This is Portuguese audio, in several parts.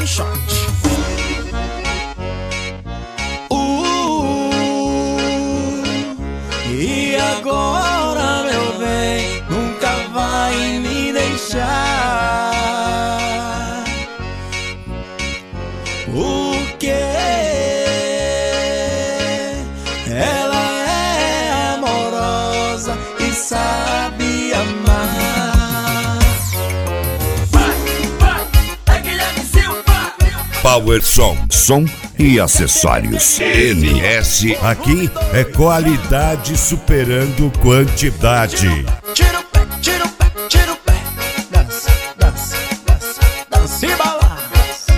shot. E agora, meu bem, nunca vai me deixar. Porque ela é amorosa e sabe amar. Vai, Guilherme Silva. Power som e acessórios. NS, aqui é qualidade superando quantidade. Tira o pé, tira o pé, tira o pé. Dança, dança, dança, dança e balança.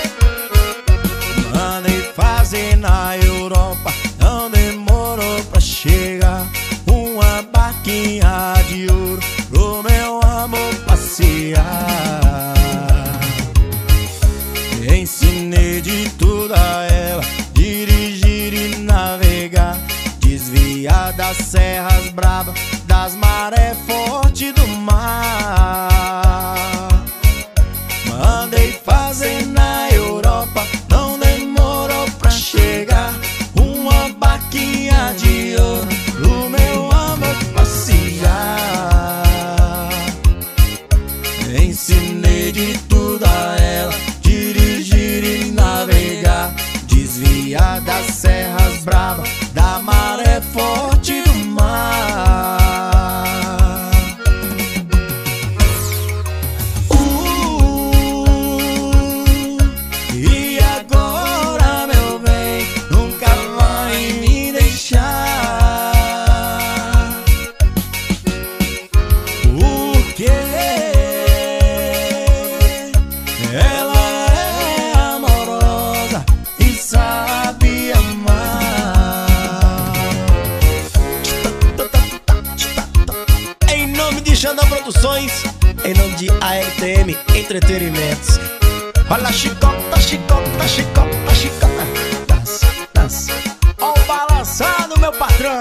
Mandei fazer na Europa, não demorou pra chegar. Uma barquinha de ouro pro meu amor passear. Ensinei de tudo a ela, dirigir e navegar, desviar das serras bravas, das marés fortes do mar. Mandei fazer na Europa, não demorou pra chegar. Uma barquinha de ouro pro meu amor passear. Ensinei de tudo a ela, dirigir e navegar, desviar das serras bravas, da maré forte do mar. E agora, meu bem, nunca vai me deixar. Porque ela é amorosa e sabe amar. Em nome de Xandão Produções, em nome de ARTM Entretenimentos. Olha a chicota, chicota, chicota, chicota. Dança, dança. Ó o balançado, meu patrão.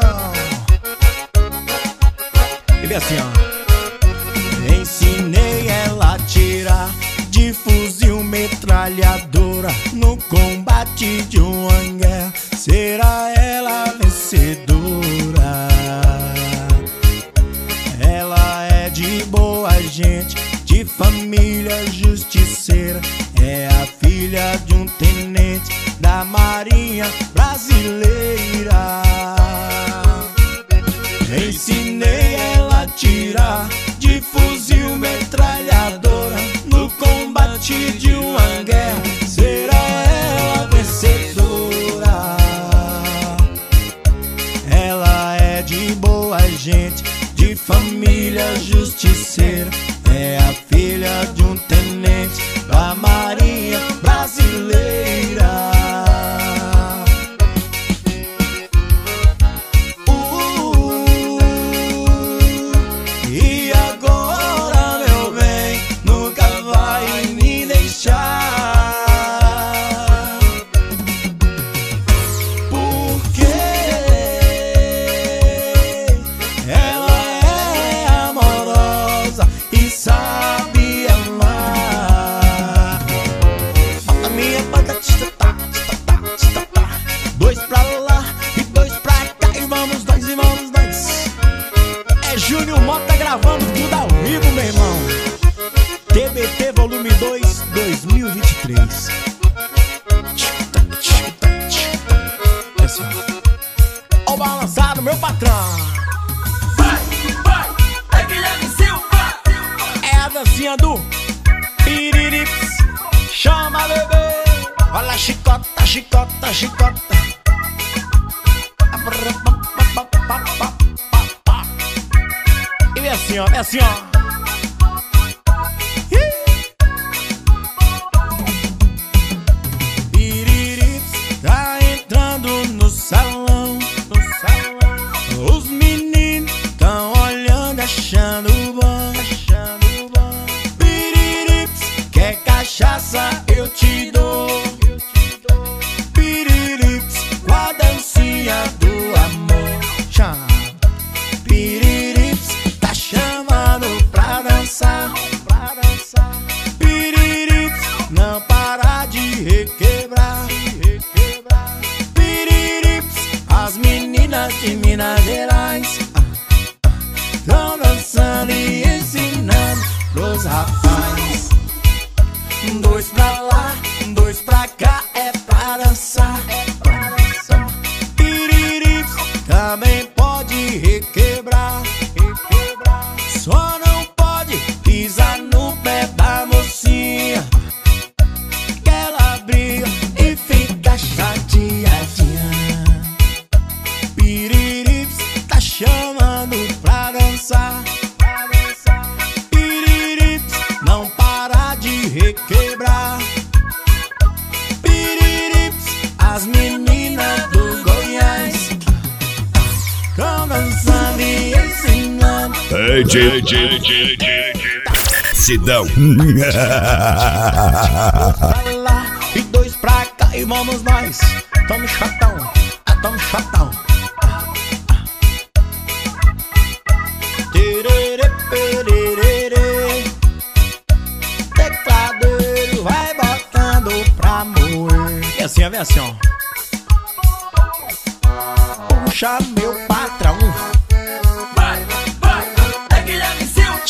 Ele é assim, ó. Ensinei ela a tirar de fuzil metralhadora no combate de uma guerra. Será ela vencedora? Ela é de boa gente, de família justiceira. É a filha de um tenente da Marinha Brasileira. Ensinei ela a tirar de fuzil metralhadora no combate de uma guerra. Será ela vencedora? Ela é de boa gente, de família justiceira. É a filha de um tenente da Marinha Brasileira. E agora, meu bem, nunca vai me deixar. Porque ela é amorosa e sabe amar. Bota minha banda, tá. Dois pra lá e dois pra cá, e vamos nós, e vamos nós. É Júnior Mota gravando tudo ao vivo, meu irmão. TBT Volume 2, 2023. É assim, ó o balançado, meu patrão. Vai, Guilherme Silva. É a dancinha do Piririps. Chama, bebê. Olha a chicota, chicota, chicota. E é assim, ó, é assim, ó. Piririps tá entrando no salão, no salão. Os meninos tão olhando, achando bom, achando bom. Piririps, quer cachaça, eu te dou. Piririps, com a dancinha do amor. Chama. Piririps, tá chamando pra dançar, pra dançar. Piririps, não para dois pra lá, dois pra cá, é pra dançar. Piririps também pode requebrar. Só não pode pisar no pé da mocinha, que ela briga e fica chateadinha. Piririps tá chamando pra dançar. Piririps não para de requebrar. Piririps, as meninas do Goiás tão dançando e ensinando. Sidão. Pra lá e dois pra cá e vamos nós. Tamo chatão, tamo chatão. Tererê, pererê. Tecladeiro vai botando pra moer. E assim, vem assim, ó. Puxa meu patrão. Vai, é Guilherme Silva.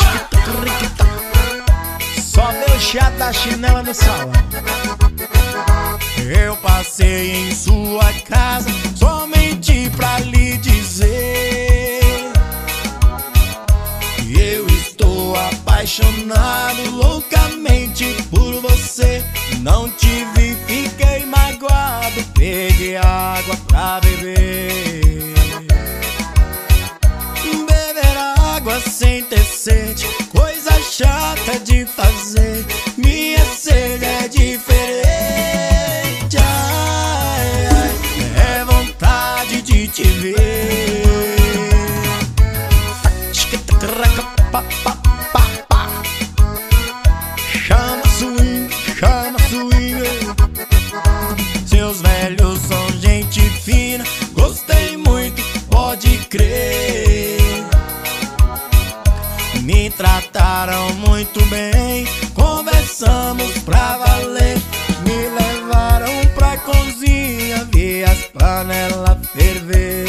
Só meu chato da chinela no salão. Eu passei em sua casa somente pra lhe dizer que eu estou apaixonado loucamente por você. Não te vi, fiquei magoado, peguei água pra beber. Beber água sem ter sede, coisa chata de fazer. Minha sede é diferente. Ai, ai, é vontade de te ver. Chama swing. Seus velhos são gente fina, gostei muito, pode crer. Me trataram muito bem, conversamos pra valer. Me levaram pra cozinha, vi as panelas ferver.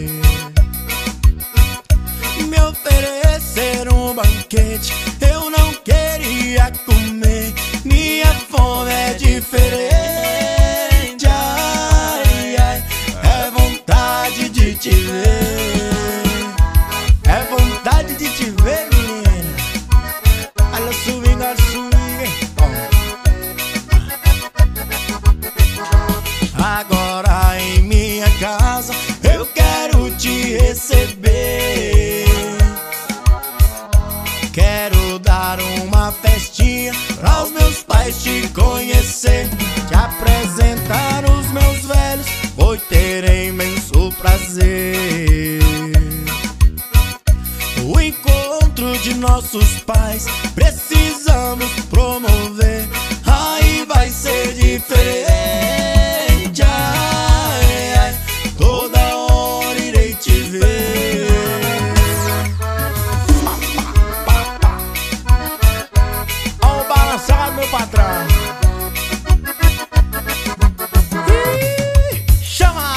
Me ofereceram um banquete, eu não queria comer. Minha fome é diferente. Ai, ai, é vontade de te ver. É vontade de te ver, menina. Olha swing. Agora em minha casa eu quero te receber. Quero dar uma festinha pra os meus pais te conhecer, te apresentar os meus velhos, vou ter imenso prazer. O encontro de nossos pais precisamos promover, aí vai ser diferente. Ai, ai, toda hora irei te ver. Ó o balançado, meu patrão. Chama!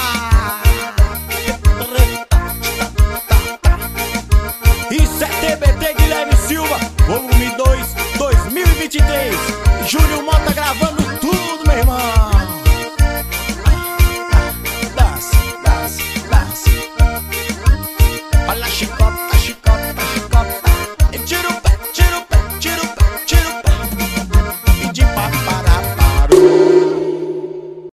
Isso é TBT Guilherme Silva, volume 2, 2023. Júlio Mota gravando tudo, meu irmão. Olha a chicota,